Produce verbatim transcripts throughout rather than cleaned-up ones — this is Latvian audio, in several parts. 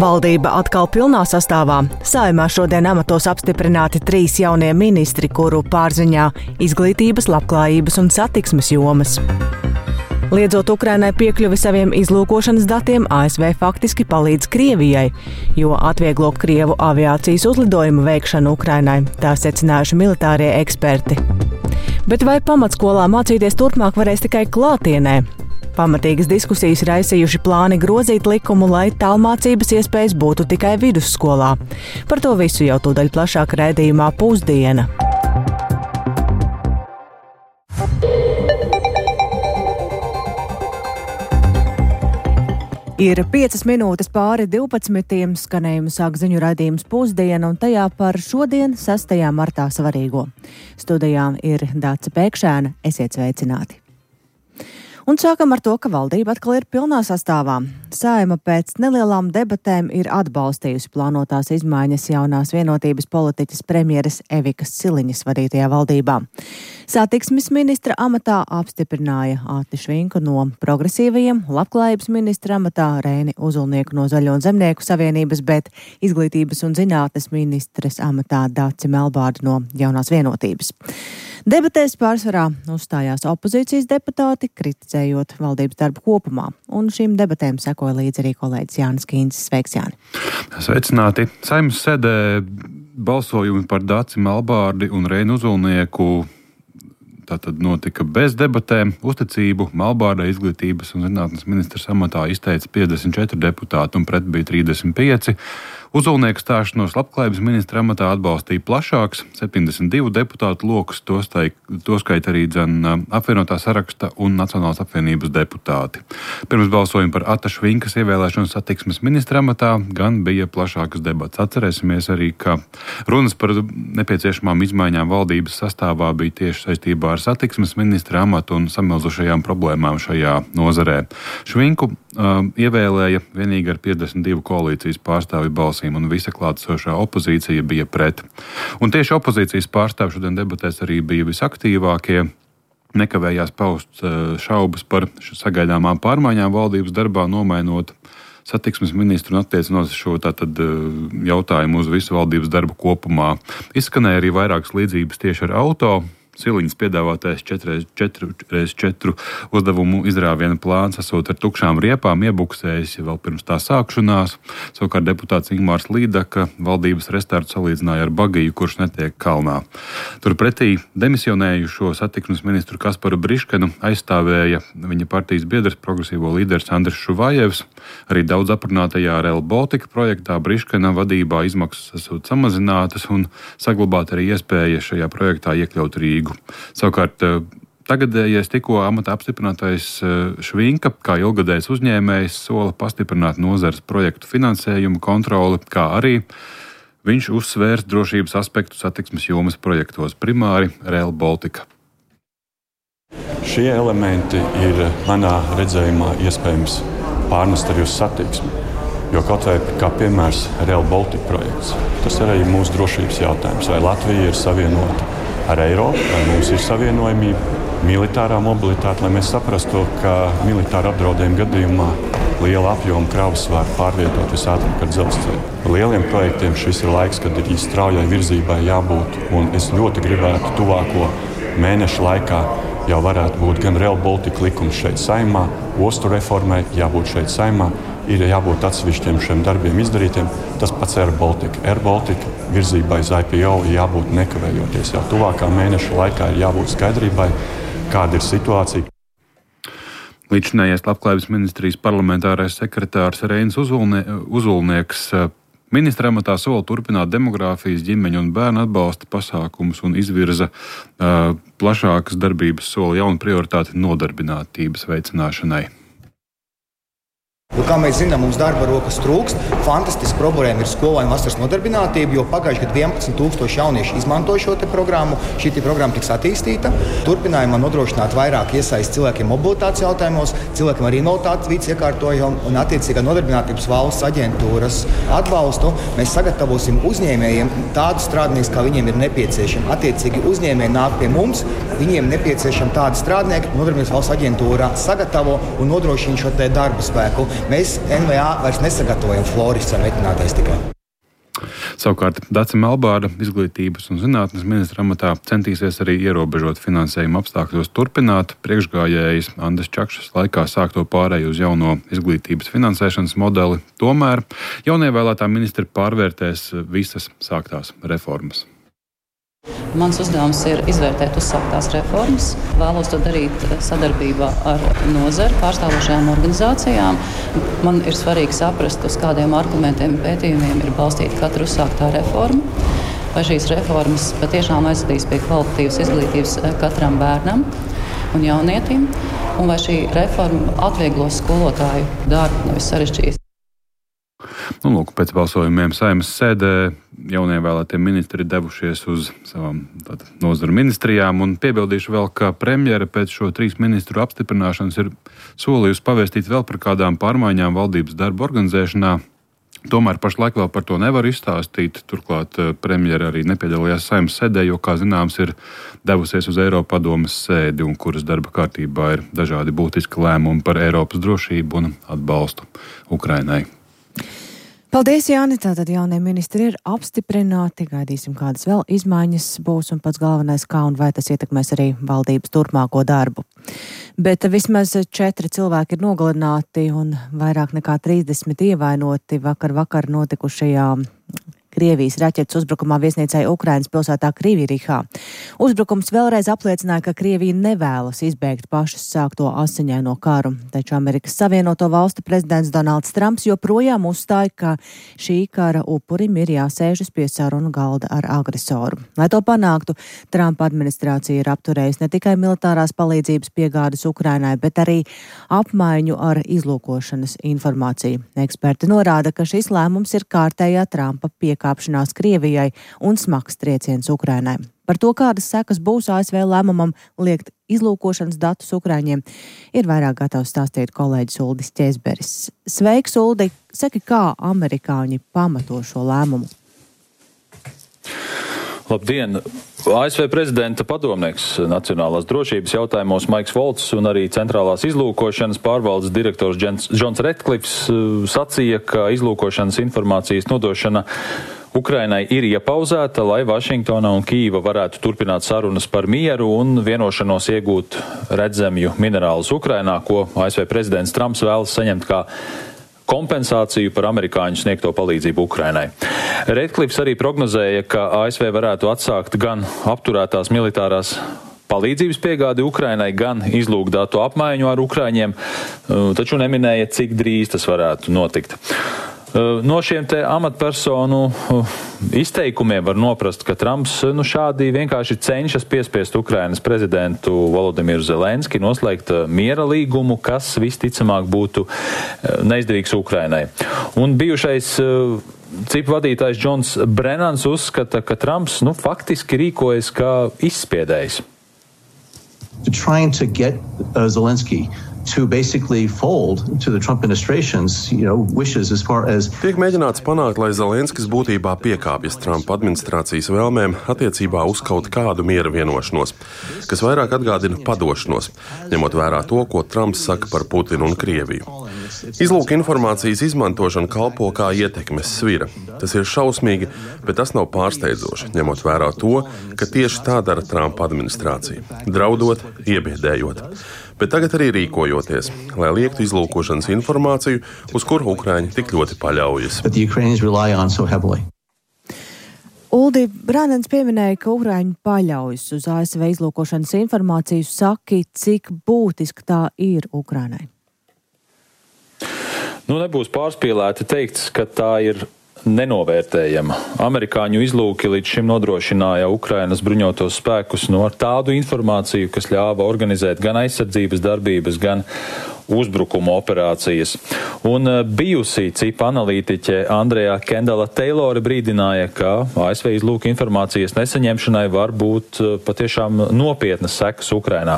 Valdība atkal pilnā sastāvā. Saeimā šodien amatos apstiprināti trīs jaunie ministri, kuru pārziņā izglītības, labklājības un satiksmes jomas. Liedzot Ukrainai piekļuvi saviem izlūkošanas datiem, A S V faktiski palīdz Krievijai, jo atvieglo Krievu aviācijas uzlidojumu veikšanu Ukrainai, tā secinājuši militārie eksperti. Bet vai pamatskolā mācīties turpmāk varēs tikai klātienē? Pamatīgas diskusijas raisījuši plāni grozīt likumu, lai tālmācības iespējas būtu tikai vidusskolā. Par to visu jau tūdaļ plašāk raidījumā Pusdiena. Ir piecas minūtes pāri divpadsmitiem, skanējumu sāk ziņu raidījums Pusdiena, un tajā par šodien, sastajā martā svarīgo. Studijā ir Dāca Pēkšēna, esiet sveicināti. Un sākam ar to, ka valdība atkal ir pilnā sastāvā. Saeima pēc nelielām debatēm ir atbalstījusi plānotās izmaiņas jaunās vienotības politiķas premjeres Evikas Siliņas vadītajā valdībā. Satiksmes ministra amatā apstiprināja Āti Švinku no progresīvajiem, labklājības ministra amatā Reini Uzulnieku no Zaļo un Zemnieku savienības, bet izglītības un zinātnes ministres amatā Daci Melbārdu no Jaunās vienotības. Debatēs pārsvarā uzstājās opozīcijas deputāti, kritizējot valdības darbu kopumā, un šīm debatēm sekoja līdzi arī kolēģis Jānis Kīncis. Sveiks, Jāni! Sveicināti! Saeimas sēdē balsojumi par Daci Melbārdi un Reinu Uzulnieku tātad notika bez debatēm. Uzticību Melbārdai izglītības un zinātnes ministrs amatā izteica piecdesmit četri deputāti un pret bija trīsdesmit pieci. Uzulnieku stāšanos labklājības ministra amatā atbalstīja plašāks septiņdesmit divu deputātu lokus, toskait arī dzen apvienotā saraksta un Nacionālās apvienības deputāti. Pirms balsojuma par Āta Švinkas ievēlēšanu satiksmes ministra amatā gan bija plašākas debats. Atcerēsimies arī, ka runas par nepieciešamām izmaiņām valdības sastāvā bija tieši saistībā ar satiksmes ministra amatu un samilzušajām problēmām šajā nozarē. Švinku uh, ievēlēja vienīgi ar piecdesmit divu koalīcijas pārstāvju balsīm, un visa klātesošā opozīcija bija pret. Un tieši opozīcijas pārstāvji šodien debatēs arī bija visaktīvākie. Nekavējās paust šaubas par sagaidāmām pārmaiņām valdības darbā, nomainot satiksmes ministru un attiecinot šo tātad jautājumu uz visu valdības darbu kopumā. Izskanēja arī vairākas līdzības tieši ar auto. Siliņas piedāvātais četri reiz četru uzdevumu izrāviena plāns esot ar tukšām riepām iebuksējis vēl pirms tā sākšanās. Savukārt deputāts Ingmārs Līdaka valdības restartu salīdzināja ar bagiju, kurš netiek kalnā. Turpretī demisionējušo satiksmes ministru Kasparu Briškenu aizstāvēja viņa partijas biedrs progresīvo līderis Andris Šuvājevs. Arī daudz aprunātajā Rail Baltica projektā Briškena vadībā izmaksas esot samazinātas un saglabāt arī iespēja šajā projektā iekļaut Rīgu. Savukārt, tagadējais tikko amatā apstiprinātais Švinka, kā ilgadējs uzņēmējs, sola pastiprināt nozares projektu finansējumu kontroli, kā arī viņš uzsvērs drošības aspektu satiksmes jomas projektos, primāri Rail Baltica. Šie elementi ir manā redzējumā iespējams pārnest arī uz satiksmi, jo kaut vai kā piemērs Rail Baltica projekts. Tas ir arī mūsu drošības jautājums, vai Latvija ir savienota ar Eiropu, vai mums ir savienojamība, militārā mobilitāte, lai mēs saprastu, ka militāra apdraudējuma gadījumā liela apjoma kravas var pārvietot visātrāk ar dzelzceļu. Lieliem projektiem šis ir laiks, kad ir straujai virzībai jābūt, un es ļoti gribētu tuvāko mēnešu laikā jau varētu būt gan Rail Baltica likums šeit Saeimā, ostu reformai jābūt šeit Saeimā, ir jābūt atsevišķiem šiem darbiem izdarītiem. Tas pats Air Baltica. Air Baltica virzībai uz I P O jābūt nekavējoties. Jau tuvākā mēneša laikā ir jābūt skaidrībai, kāda ir situācija. Līdzinājais labklājības ministrijas parlamentārais sekretārs Reinis Uzulnie, Uzulnieks ministra amatā sola turpināt demogrāfijas, ģimeņu un bērnu atbalsta pasākumus un izvirza uh, plašākas darbības sola jaunu prioritāti nodarbinātības veicināšanai. Jo, kā mēs zinām, mums darba rokas trūkst. Fantastiska problēma ir skolēnu vasaras nodarbinātība, jo pagājušajā gadā vienpadsmit tūkstoši jaunieši izmanto šo te programmu. Šī te programma tiks attīstīta. Turpinājumā nodrošināt vairāk iesaist cilvēkiem mobilitātes jautājumos, cilvēkiem ar invaliditātes vīdes iekārtojumu un attiecīgā nodarbinātības valsts aģentūras atbalstu. Mēs sagatavosim uzņēmējiem tādus strādniekus, kā viņiem ir nepieciešami. Attiecīgi uzņēmēji nāk pie mums, viņiem nepieciešami tādi strādnieki, nodarbinātības valsts aģentūra sagatavo un nodrošina šo te darba spēku. Mēs N V A vairs nesagatavojam floristus un veterinātais tikai. Savukārt Dace Melbārda izglītības un zinātnes ministra amatā centīsies arī ierobežot finansējumu apstākļos turpināt priekšgājējs Andris Čakšas laikā sākto pārēju uz jauno izglītības finansēšanas modeli. Tomēr jaunievēlētā ministra pārvērtēs visas sāktās reformas. Mans uzdevums ir izvērtēt uzsāktās reformas. Vēlos to darīt sadarbībā ar nozari, pārstāvošajām organizācijām. Man ir svarīgi saprast, uz kādiem argumentiem un pētījumiem ir balstīta katra uzsāktā reforma. Vai šīs reformas patiešām aizvedīs pie kvalitatīvas izglītības katram bērnam un jaunietim, un vai šī reforma atvieglos skolotāju darbu, nevis sarežģīs. Nu, lūk, pēc balsojumiem Saeimas sēdē jaunievēlētie ministri devušies uz savām nozaru ministrijām, un piebildīšu vēl, ka premjere pēc šo trīs ministru apstiprināšanas ir solījusi pavēstīt vēl par kādām pārmaiņām valdības darba organizēšanā. Tomēr pašlaik vēl par to nevar izstāstīt. Turklāt premjere arī nepiedalījās Saeimas sēdē, jo, kā zināms, ir devusies uz Eiropadomes sēdi, un kuras darba kārtībā ir dažādi būtiski lēmumi par Eiropas drošību un atbalstu Ukrainai. Paldies, Jāni! Tātad jaunie ministri ir apstiprināti. Gaidīsim, kādas vēl izmaiņas būs, un pats galvenais, kā un vai tas ietekmēs arī valdības turpmāko darbu. Bet vismaz četri cilvēki ir nogalināti un vairāk nekā trīsdesmit ievainoti vakar vakar notikušajā Krievijas raķetes uzbrukumā viesnīcai Ukrainas pilsētā Krivirihā. Uzbrukums vēlreiz apliecināja, ka Krievija nevēlas izbeigt pašas sākto asiņaino karu, taču Amerikas Savienoto Valstu prezidents Donalds Trumps joprojām uzstāja, ka šī kara upurim ir jāsēžas pie sarunu galda ar agresoru. Lai to panāktu, Trumpa administrācija ir apturējusi ne tikai militārās palīdzības piegādes Ukrainai, bet arī apmaiņu ar izlūkošanas informāciju. Eksperti norāda, ka šis lēmums ir kārtējā Trumpa piekāpšanās kāpšanās Krievijai un smags trieciens Ukrainai. Par to, kādas sekas būs A S V lēmumam liekt izlūkošanas datus Ukraiņiem, ir vairāk gatavs stāstīt kolēģis Uldis Ķēzberis. Sveiks, Uldi! Saki, kā amerikāņi pamato šo lēmumu? Labdien! A S V prezidenta padomnieks nacionālās drošības jautājumos Maiks Volts un arī centrālās izlūkošanas pārvaldes direktors Džons Redklifs sacīja, ka izlūkošanas informācijas nodošana Ukrainai ir iepauzēta, lai Vašingtona un Kīva varētu turpināt sarunas par mieru un vienošanos iegūt redzemju minerālus Ukrainā, ko A S V prezidents Trumps vēlas saņemt kā kompensāciju par amerikāņu sniegto palīdzību Ukrainai. Redklifs arī prognozēja, ka A S V varētu atsākt gan apturētās militārās palīdzības piegādi Ukrainai, gan izlūkdatu apmaiņu ar Ukraiņiem, taču neminēja, cik drīz tas varētu notikt. No šiem te amatpersonu izteikumiem var noprast, ka Trumps nu, šādi vienkārši cenšas piespiest Ukrainas prezidentu Volodimiru Zelenski noslēgt miera līgumu, kas visticamāk būtu neizdevīgs Ukrainai. Un bijušais cipu vadītājs Džons Brennans uzskata, ka Trumps nu, faktiski rīkojas kā izspiedējs. Trying to get uh, Zelensky to basically fold to the Trump administration's, you know, wishes as far as... Tiek mēģināts panākt, lai Zelenskis būtībā piekāpjas Trumpa administrācijas vēlmēm attiecībā uz kaut kādu miera vienošanos, kas vairāk atgādina padošanos, ņemot vērā to, ko Trumps saka par Putinu un Krieviju. Izlūka informācijas izmantošana kalpo kā ietekmes svira. Tas ir šausmīgi, bet tas nav pārsteidzoši, ņemot vērā to, ka tieši tā dara Trumpa administrācija, draudot, iebiedējot. Bet tagad arī rīkojoties, lai liektu izlūkošanas informāciju, uz kuru Ukraiņi tik ļoti paļaujas. Uldi, Brānens pieminēja, ka Ukraiņi paļaujas uz A S V izlūkošanas informāciju. Saki, cik būtiski tā ir Ukrainai? Nu, nebūs pārspīlēti teikts, ka tā ir nenovērtējama. Amerikāņu izlūki līdz šim nodrošināja Ukrainas bruņotos spēkus no ar tādu informāciju, kas ļāva organizēt gan aizsardzības darbības, gan uzbrukumu operācijas. Un bijusī cipa analītiķe Andreja Kendala Taylore brīdināja, ka A S V izlūka informācijas nesaņemšanai var būt patiešām nopietnas sekas Ukrainā.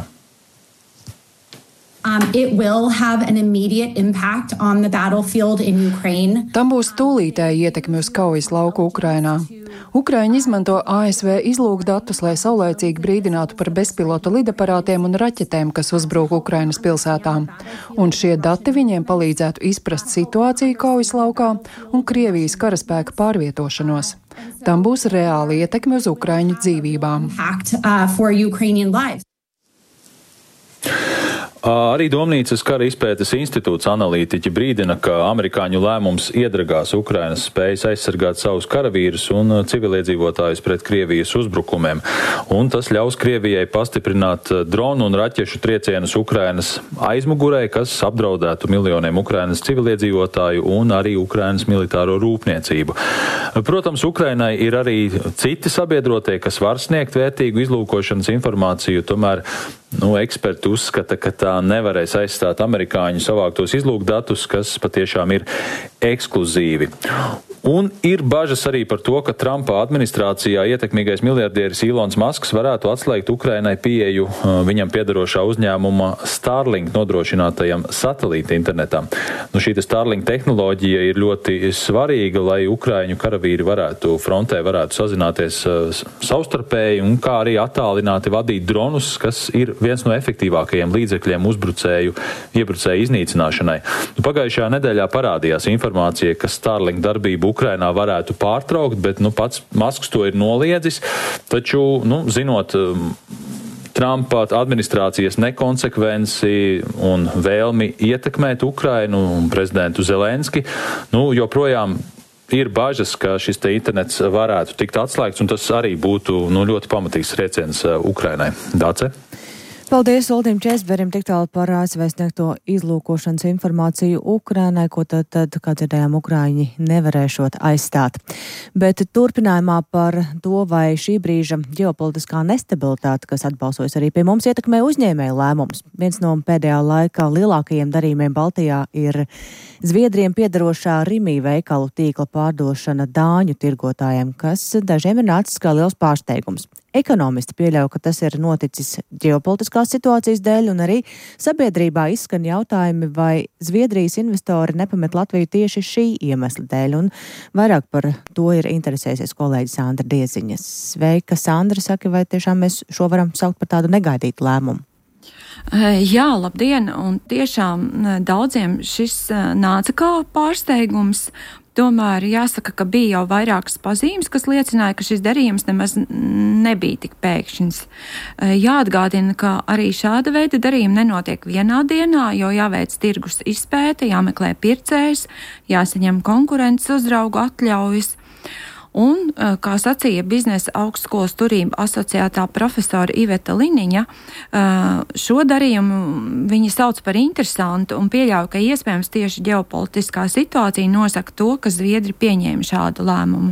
Um, it will have an immediate impact on the battlefield in Ukraine. Tam būs tūlītēji ietekme uz kaujas lauku Ukrainā. Ukraiņi izmanto A S V izlūkdatus, lai saulēcīgi brīdinātu par bezpilota lidaparātiem un raķetēm, kas uzbrūk Ukrainas pilsētām. Un šie dati viņiem palīdzētu izprast situāciju kaujas laukā un Krievijas karaspēka pārvietošanos. Tam būs reāli ietekme uz Ukraiņu dzīvībām. Arī Domnīcas kara izpētes institūts analītiķi brīdina, ka amerikāņu lēmums iedragās Ukrainas spējas aizsargāt savus karavīrus un civiliedzīvotājus pret Krievijas uzbrukumiem. Un tas ļaus Krievijai pastiprināt dronu un raķešu triecienus Ukrainas aizmugurē, kas apdraudētu miljoniem Ukrainas civiliedzīvotāju un arī Ukrainas militāro rūpniecību. Protams, Ukrainai ir arī citi sabiedrotie, kas var sniegt vērtīgu izlūkošanas informāciju, tomēr Nu, eksperti uzskata, ka tā nevarēs aizstāt amerikāņu savāktos izlūkdatus, kas patiešām ir ekskluzīvi. Un ir bažas arī par to, ka Trumpa administrācijā ietekmīgais miljardieris Ilons Masks varētu atslēgt Ukrainai pieeju viņam piedarošā uzņēmuma Starlink nodrošinātajam satelīta internetam. Nu, šī Starlink tehnoloģija ir ļoti svarīga, lai Ukraiņu karavīri varētu frontē varētu sazināties savstarpēji un kā arī attālināti vadīt dronus, kas ir viens no efektīvākajiem līdzekļiem uzbrucēju, iebrucēju iznīcināšanai. Nu, pagājušajā nedēļā parādījās informācija, ka Starlink darbību Ukrainā varētu pārtraukt, bet nu, pats Masks to ir noliedzis. Taču, nu, zinot Trumpa administrācijas nekonsekvenci un vēlmi ietekmēt Ukrainu un prezidentu Zelenski, nu, joprojām ir bažas, ka šis te internets varētu tikt atslēgts, un tas arī būtu nu, ļoti pamatīgs trieciens Ukrainai. Dāce? Paldies Uldim Česberim tik tālu par A S V sniegto izlūkošanas informāciju Ukrainai, ko tad, tad kā dzirdējām, Ukraiņi nevarēšot aizstāt. Bet turpinājumā par to, vai šī brīža ģeopolitiskā nestabilitāte, kas atbalsojas arī pie mums, ietekmē uzņēmēju lēmumus. Viens no pēdējā laikā lielākajiem darījumiem Baltijā ir Zviedriem piedarošā Rimi veikalu tīkla pārdošana dāņu tirgotājiem, kas dažiem ir nācis kā liels pārsteigums. Ekonomisti pieļauj, ka tas ir noticis ģeopolitiskās situācijas dēļ, un arī sabiedrībā izskan jautājumi, vai Zviedrijas investori nepamet Latviju tieši šī iemesla dēļ, un vairāk par to ir interesēsies kolēģi Sandra Dieziņa. Sveika, Sandra, saka, vai tiešām mēs šo varam saukt par tādu negaidītu lēmumu? Jā, labdien, un tiešām daudziem šis nāca kā pārsteigums. Tomēr jāsaka, ka bija jau vairākas pazīmes, kas liecināja, ka šis darījums nemaz nebija tik pēkšņs. Jāatgādina, ka arī šāda veida darījumi nenotiek vienā dienā, jo jāveic tirgus izpēte, jāmeklē pircējs, jāsaņem konkurences uzraugu atļaujas. Un, kā sacīja biznesa augstskolas turība asociētā profesora Iveta Liniņa, šo darījumu viņi sauc par interesantu un pieļauj, ka iespējams tieši ģeopolitiskā situācija nosaka to, ka Zviedri pieņēma šādu lēmumu.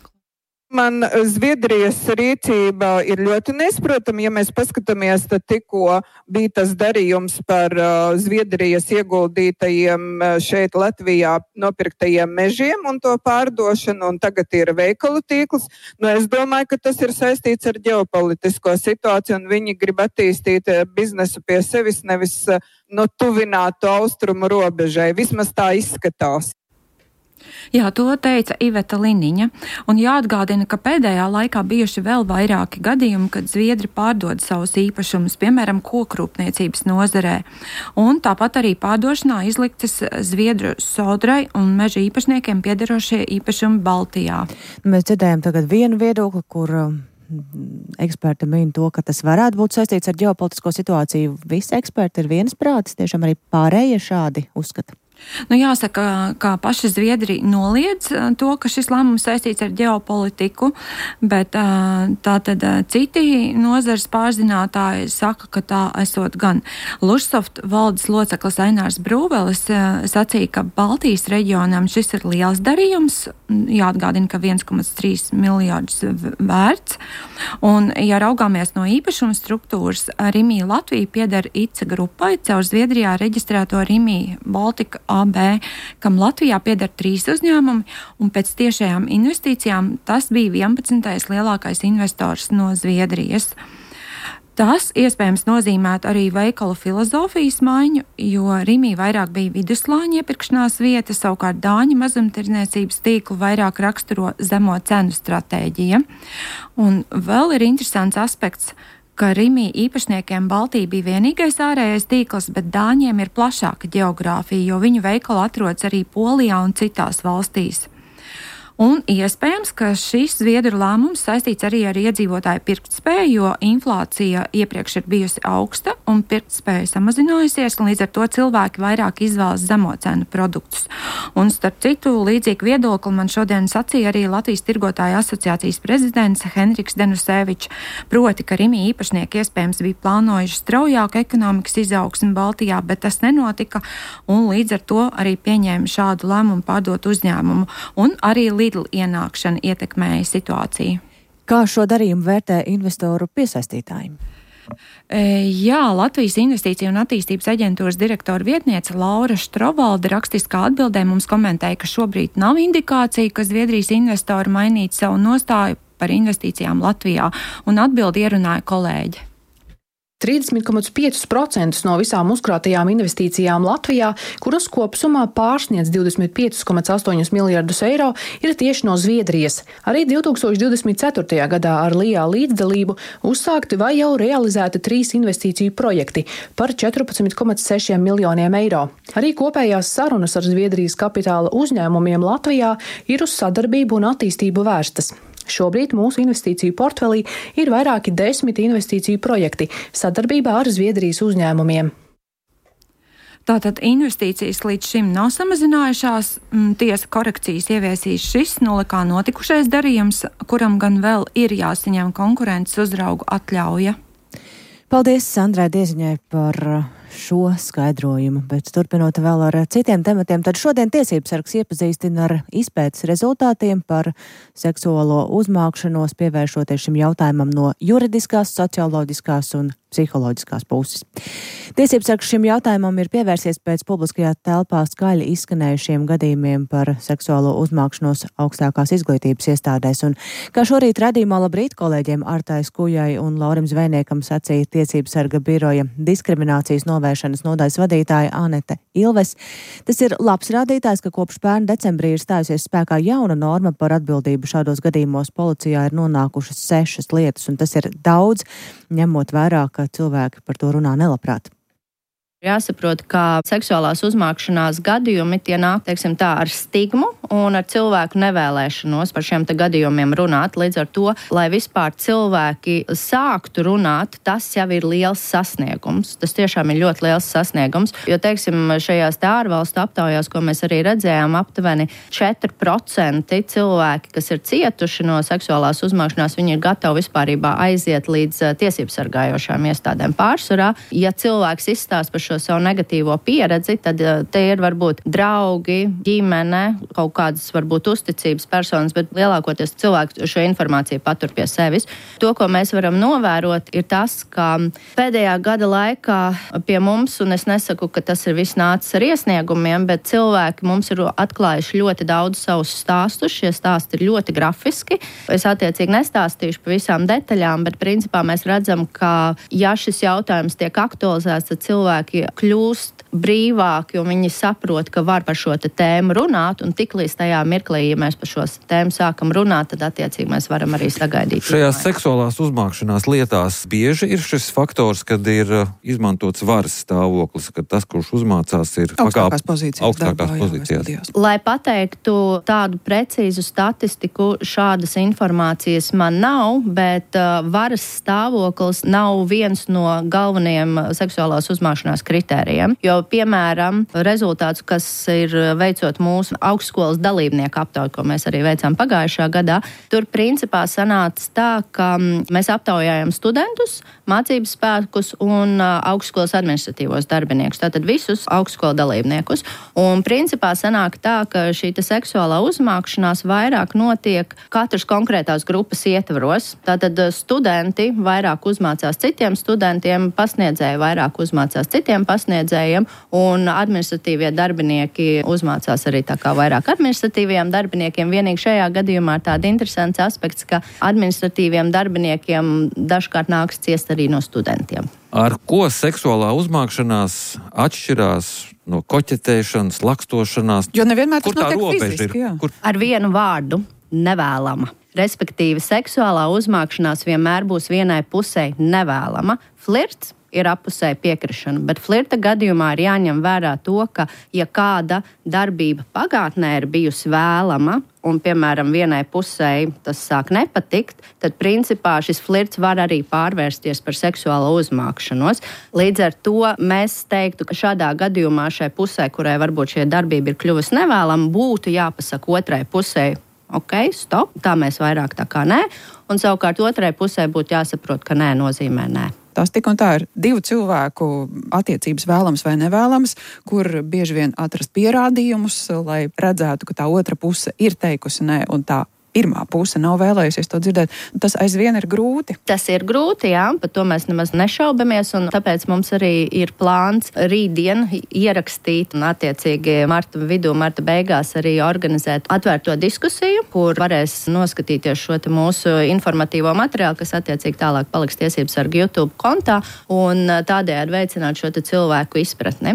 Man Zviedrijas rīcība ir ļoti nesaprotama, ja mēs paskatāmies, tad tikko bija tas darījums par uh, Zviedrijas ieguldītajiem šeit Latvijā nopirktajiem mežiem un to pārdošanu, un tagad ir veikalu tīkls. Nu, es domāju, ka tas ir saistīts ar ģeopolitisko situāciju, un viņi grib attīstīt biznesu pie sevis, nevis no tuvinātu austrumu robežai. Vismaz tā izskatās. Jā, to teica Iveta Liniņa, un jāatgādina, ka pēdējā laikā bijuši vēl vairāki gadījumi, kad Zviedri pārdod savus īpašumus, piemēram, kokrūpniecības nozarē, un tāpat arī pārdošanā izliktas Zviedru sodrai un meža īpašniekiem piederošie īpašumi Baltijā. Mēs dzirdējam tagad vienu viedokli, kur eksperti min to, ka tas varētu būt saistīts ar ģeopolitisko situāciju. Visi eksperti ir viensprātis, tiešām arī pārējie šādi uzskata. Nu, jāsaka, ka paši Zviedri noliedz to, ka šis lēmums saistīts ar ģeopolitiku, bet tātad citi nozares pārzinātāji saka, ka tā esot gan. Lužsoft valdes loceklis Ainārs Brūvelis sacīja, ka Baltijas reģionam šis ir liels darījums, jāatgādina, ka viens komats trīs miljārdus vērts, un, ja raugāmies no īpašuma struktūras, Rimi Latvija pieder I C E grupai caur Zviedrijā reģistrēto Rimi Baltika A B, kam Latvijā pieder trīs uzņēmumi, un pēc tiešajām investīcijām tas bija vienpadsmitais lielākais investors no Zviedrijas. Tas iespējams nozīmētu arī veikalu filozofijas maiņu, jo Rimī vairāk bija viduslāņa iepirkšanās vieta, savukārt dāņu mazumtirdzniecības tīklu vairāk raksturo zemo cenu stratēģija. Un vēl ir interesants aspekts, ka Rimī īpašniekiem Baltija bija vienīgais ārējais tīkls, bet dāņiem ir plašāka ģeogrāfija, jo viņu veikali atrodas arī Polijā un citās valstīs. Un iespējams, ka šis Zviedru lēmums saistīts arī ar iedzīvotāju pirktspēju, jo inflācija iepriekš ir bijusi augsta un pirktspēja samazinājusies, un līdz ar to cilvēki vairāk izvēlas zemo cenu produktus. Un starp citu, līdzīgu viedokli man šodien sacīja arī Latvijas tirgotāju asociācijas prezidents Henriks Denusevičs, proti, ka Rimī īpašnieki iespējams bija plānojuši straujāku ekonomikas izaugsmi Baltijā, bet tas nenotika, un līdz ar to arī pieņēma šādu lēmumu pārdot uzņēmumu, un arī Lidl ienākšana ietekmēja situāciju. Kā šo darījumu vērtē investoru piesaistītājiem? E, jā, Latvijas Investīciju un attīstības aģentūras direktora vietniece Laura Štrovalde rakstiskā atbildē mums komentēja, ka šobrīd nav indikācija, ka Zviedrijas investori mainītu savu nostāju par investīcijām Latvijā, un atbildi ierunāja kolēģi. trīsdesmit komats pieci procenti no visām uzkrātajām investīcijām Latvijā, kuras kopsumā pārsniedz divdesmit pieci komats astoņi miljardus eiro, ir tieši no Zviedrijas. Arī divtūkstoš divdesmit ceturtajā gadā ar Lijā līdzdalību uzsākti vai jau realizēti trīs investīciju projekti par četrpadsmit komats seši miljoniem eiro. Arī kopējās sarunas ar Zviedrijas kapitāla uzņēmumiem Latvijā ir uz sadarbību un attīstību vērstas. Šobrīd mūsu investīciju portfelī ir vairāki desmit investīciju projekti sadarbībā ar Zviedrijas uzņēmumiem. Tātad investīcijas līdz šim nav samazinājušās, tiesa korekcijas ieviesīs šis nolikā notikušais darījums, kuram gan vēl ir jāsaņem konkurences uzraugu atļauja. Paldies Sandrai Dieziņai par šo skaidrojumu, bet turpinot vēl ar citiem tematiem, tad šodien tiesības sargs iepazīstina ar izpētes rezultātiem par seksuālo uzmākšanos, pievēršoties šim jautājumam no juridiskās, socioloģiskās un psiholoģiskās puses. Tiesības sargs šim jautājumam ir pievērsies pēc publiskajā telpā skaļi izskanējušiem gadījumiem par seksuālo uzmākšanos augstākās izglītības iestādēs, un kā šorīt radījumā Labrīt kolēģiem Artai Skujai un Laurim Zvejniekam sacīja tiesības sarga biroja diskriminācijas novēršanas nodaļas vadītāja Anete Ilves. Tas ir labs rādītājs, ka kopš pērn decembrī ir stājusies spēkā jauna norma par atbildību šādos gadījumos. Policijā ir nonākušas sešas lietas, un tas ir daudz, ņemot vērā, ka cilvēki par to runā nelabprāt. Jāsaprot, ka seksuālās uzmākšanās gadījumi tie nāk, teiksim tā, ar stigmu un ar cilvēku nevēlēšanos par šiem te gadījumiem runāt. Līdz ar to, lai vispār cilvēki sāktu runāt, tas jau ir liels sasniegums. Tas tiešām ir ļoti liels sasniegums, jo, teiksim, šajās te ārvalstu aptaujās, ko mēs arī redzējām, aptuveni četri procenti cilvēki, kas ir cietuši no seksuālās uzmākšanās, viņi ir gatavi vispārībā aiziet līdz tiesības sargājošām iestādēm pārsvarā. Ja cilvēks izstāsta par šo savu negatīvo pieredzi, tad te ir varbūt draugi, ģimene, kaut kādas varbūt uzticības personas, bet lielākoties cilvēki šo informāciju patur pie sevis. To, ko mēs varam novērot, ir tas, ka pēdējā gada laikā pie mums, un es nesaku, ka tas ir viss nācis ar iesniegumiem, bet cilvēki mums ir atklājuši ļoti daudz savus stāstus. Šie stāsti ir ļoti grafiski. Es attiecīgi nestāstīšu pa visām detaļām, bet principā mēs redzam, ka ja šis jautājums tiek aktualizēts, tad cilvēki kļūst brīvāki, un viņi saprot, ka var par šo tēmu runāt, un tiklīdz tajā mirklī, ja mēs par šo tēmu sākam runāt, tad attiecīgi mēs varam arī sagaidīt. Šajās seksuālās uzmākšanās lietās bieži ir šis faktors, kad ir izmantots varas stāvoklis, kad tas, kurš uzmācās, ir augstākās pozīcijās. Augstākās pozīcijās. Lai pateiktu tādu precīzu statistiku, šādas informācijas man nav, bet uh, varas stāvoklis nav viens no galvenajiem seksuālās uzmākšanās kritērijiem, jo, piemēram, rezultāts, kas ir veicot mūsu augstskolas dalībnieku aptauju, ko mēs arī veicām pagājušā gadā, tur principā sanāca tā, ka mēs aptaujājam studentus, mācības spēkus un augstskolas administratīvos darbiniekus, tātad visus augstskola dalībniekus. Un principā sanāk tā, ka šī seksuālā uzmākšanās vairāk notiek katras konkrētās grupas ietvaros. Tātad studenti vairāk uzmācās citiem studentiem, pasniedzēji vairāk uzmācās citiem šiem pasniedzējiem, un administratīvie darbinieki uzmācās arī tā kā vairāk administratīviem darbiniekiem. Vienīgi šajā gadījumā ir tāda interesants aspekts, ka administratīviem darbiniekiem dažkārt nāks ciest arī no studentiem. Ar ko seksuālā uzmākšanās atšķirās no koķetēšanas, lakstošanās? Jo nevienmēr tas kur tā notiek robeža fiziski, ir? Kur... Ar vienu vārdu - nevēlama. Respektīvi, seksuālā uzmākšanās vienmēr būs vienai pusē nevēlama. Flirts ir appusēja piekrišana, bet flirta gadījumā ir jāņem vērā to, ka, ja kāda darbība pagātnē ir bijusi vēlama, un, piemēram, vienai pusē tas sāk nepatikt, tad, principā, šis flirts var arī pārvērsties par seksuālo uzmākšanos. Līdz ar to mēs teiktu, ka šādā gadījumā šai pusē, kurai varbūt šie darbība ir kļuvusi nevēlama, būtu jāpasaka otrai pusē, ok, stop, tā mēs vairāk tā kā nē, un savukārt otrai pusē būtu jāsaprot, ka nē nozīmē nē. Tās tik un tā ir divu cilvēku attiecības vēlams vai nevēlams, kur bieži vien atrast pierādījumus, lai redzētu, ka tā otra puse ir teikusi nē un tā pirmā puse nav vēlējusies to dzirdēt. Tas aizvien ir grūti. Tas ir grūti, jā, par to mēs nemaz nešaubamies, un tāpēc mums arī ir plāns rītdien ierakstīt un attiecīgi marta vidū, marta beigās arī organizēt atvērto diskusiju, kur varēs noskatīties šo te mūsu informatīvo materiālu, kas attiecīgi tālāk paliks Tiesības sarga YouTube kontā, un tādējādi veicināt šo te cilvēku izpratni.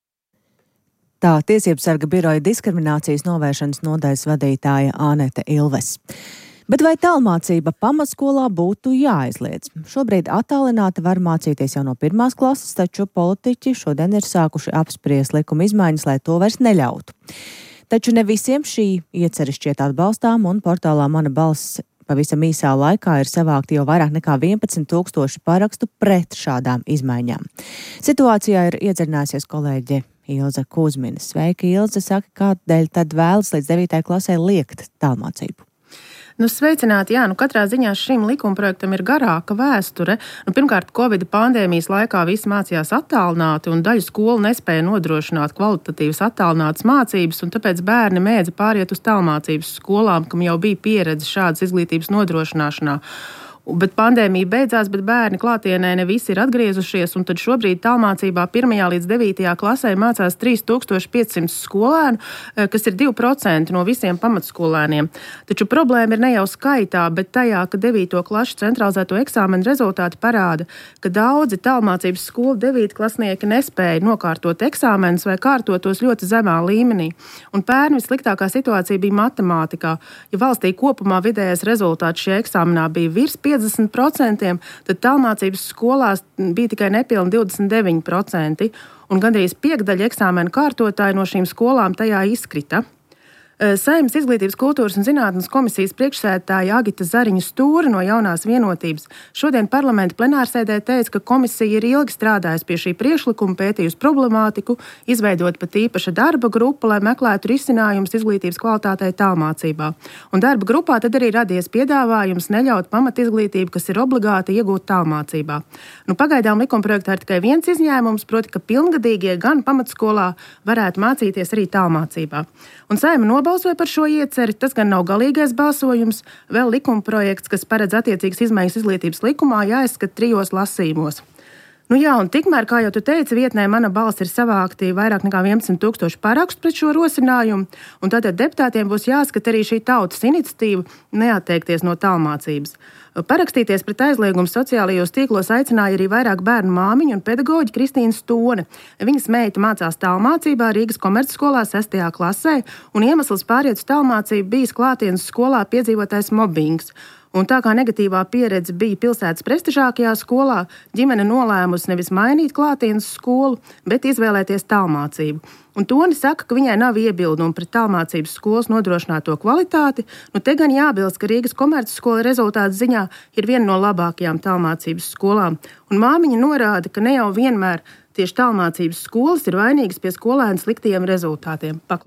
Tā Tiesības sarga biroja diskriminācijas novēršanas nodaļas vadītāja Ānete Ilves. Bet vai tālmācība pamatskolā būtu jāaizliedz? Šobrīd attālināti var mācīties jau no pirmās klases, taču politiķi šodien ir sākuši apspriest likuma izmaiņas, lai to vairs neļautu. Taču ne visiem šī ieceri šķiet atbalstām, un portālā Mana balss pavisam īsā laikā ir savākti jau vairāk nekā vienpadsmit tūkstoši parakstu pret šādām izmaiņām. Situācijā ir iedziļinājusies kolēģe Ilze Kuzmina. Sveika, Ilze, saka, kādēļ tad vēlas līdz devītajai klasē liekt tālmācību? Nu, sveicināti, jā, nu katrā ziņā šim likumprojektam ir garāka vēsture. Nu, pirmkārt, Covid pandēmijas laikā visi mācījās attālināti, un daļa skolu nespēja nodrošināt kvalitatīvas attālinātas mācības, un tāpēc bērni mēdza pāriet uz tālmācības skolām, kam jau bija pieredze šādas izglītības nodrošināšanā. Bet pandēmija beidzās, bet bērni klātienē ne visi ir atgriezušies, un tad šobrīd tālmācībā pirmajā līdz devītajā klasē mācās trīs tūkstoši piecsimt skolēnu, kas ir divi procenti no visiem pamatskolēniem. Taču problēma ir ne jau skaitā, bet tajā, ka devīto klašu centralizēto eksāmenu rezultāti parāda, ka daudzi tālmācības skolu devītklasnieki nespēja nokārtot eksāmenus vai kārtotos ļoti zemā līmenī. Un pērn vissliktākā situācija bija matemātikā. Ja valstī kopumā vidējais rezultāts šajā eksāmenā bija virs piecdesmit procenti, tad tālmācības skolās bija tikai nepilni divdesmit deviņi procenti, un gandrīz piekdaļa eksāmenu kārtotāji no šīm skolām tajā izkrita. Saeimas Izglītības, kultūras un zinātnes komisijas priekšsēdētāja Agita Zariņa Stūra no Jaunās vienotības šodien parlamenta plenārsēdē teica, ka komisija ir ilgi strādājusi pie šī priekšlikuma, pētījusi problemātiku, izveidot pat īpaša darba grupu, lai meklētu risinājumus izglītības kvalitātei tālmācībā. Un darba grupā tad arī radies piedāvājums neļaut pamatizglītību, kas ir obligāti iegūt tālmācībā. Nu, pagaidām likumprojektā ir tikai viens izņēmums, proti, ka pilngadīgie gan pamatskolā varētu mācīties arī tālmācībā. Un Saeima nobalsoja par šo ieceri, tas gan nav galīgais balsojums, vēl likumprojekts, kas paredz attiecīgas izmaiņas izglītības likumā, jāizskata trijos lasījumos. Nu jā, un tikmēr, kā jau tu teici, vietnē Mana balss ir savākti vairāk nekā vienpadsmit tūkstoši parakstu pret šo rosinājumu, un tātad deputātiem būs jāskata arī šī tautas iniciatīva neatteikties no tālmācības. Parakstīties pret aizliegumu sociālajos tīklos aicināja arī vairāk bērnu māmiņu un pedagoģi Kristīna Stone. Viņas meita mācās tālmācībā Rīgas komercskolā sestajā klasē, un iemesls pāriet uz tālmācību bijis klātienes skolā piedzīvotais mobbings. Un tā kā negatīvā pieredze bija pilsētas prestižākajā skolā, ģimene nolēmusi nevis mainīt klātienes skolu, bet izvēlēties tālmācību. Un Toni saka, ka viņai nav iebildumu pret tālmācības skolas nodrošināto kvalitāti. Nu, te gan jābilst, ka Rīgas komercskola rezultātu ziņā ir viena no labākajām tālmācības skolām. Un māmiņa norāda, ka ne jau vienmēr tieši tālmācības skolas ir vainīgas pie skolēnu sliktajiem rezultātiem. Paklā.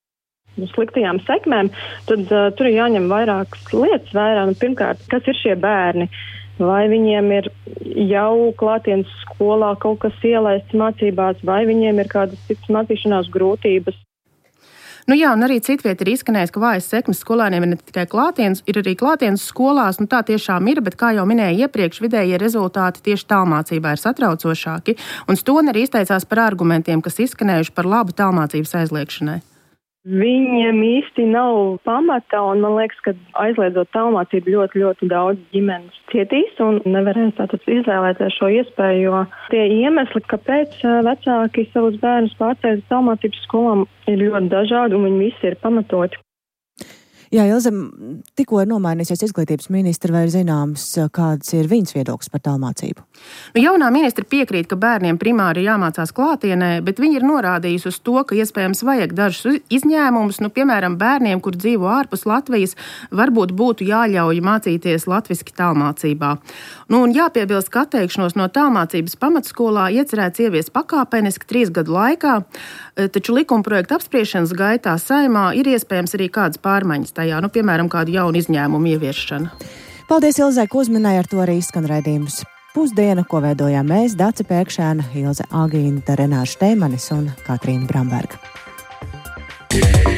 Sliktajām sekmēm, tad uh, tur ir jāņem vairākas lietas vērā. Nu, pirmkārt, kas ir šie bērni? Vai viņiem ir jau klātienes skolā kaut kas ielaists mācībās, vai viņiem ir kādas citas mācīšanās grūtības? Nu jā, un arī citviet ir izskanējis, ka vājas sekmes skolēniem ir ne tikai klātienes, ir arī klātienes skolās, nu tā tiešām ir, bet kā jau minēja iepriekš, vidējie rezultāti tieši tālmācībā ir satraucošāki, un Stone arī izteicās par argumentiem, kas izskanējuši par labu tālmācības aizliekšanai. Viņiem īsti nav pamata, un man liekas, ka aizliedzot tālmācību ļoti, ļoti daudz ģimenes cietīs un nevarēs tātad izvēlēties šo iespēju, jo tie iemesli, kāpēc vecāki savus bērnus pārceļ uz tālmācības skolām, ir ļoti dažādi, un viņi visi ir pamatoti. Jā, Ilze, tikko ir nomainīsies izglītības ministra, vai ir zināms, kāds ir viņas viedoklis par tālmācību? Nu, jaunā ministra piekrīt, ka bērniem primāri ir jāmācās klātienē, bet viņi ir norādījusi uz to, ka iespējams vajag dažus izņēmumus, nu, piemēram, bērniem, kur dzīvo ārpus Latvijas, varbūt būtu jāļauj mācīties latviski tālmācībā. Nu, un jāpiebilst, ka atteikšanos no tālmācības pamatskolā iecerēts ieviest pakāpeniski trīs gadu laikā, taču likumprojekta apspriešanas gaitā Saeimā ir iespējams arī kādas pārmaiņas tajā, nu, piemēram, kādu jaunu izņēmumu ieviešana. Paldies, Ilzai, ko uzminēja, ar to arī izskan raidījums Pusdiena, ko veidojām mēs, Dace Pēkšēna, Ilze Agīnta, Renāša Steimanis un Katrīna Bramberga.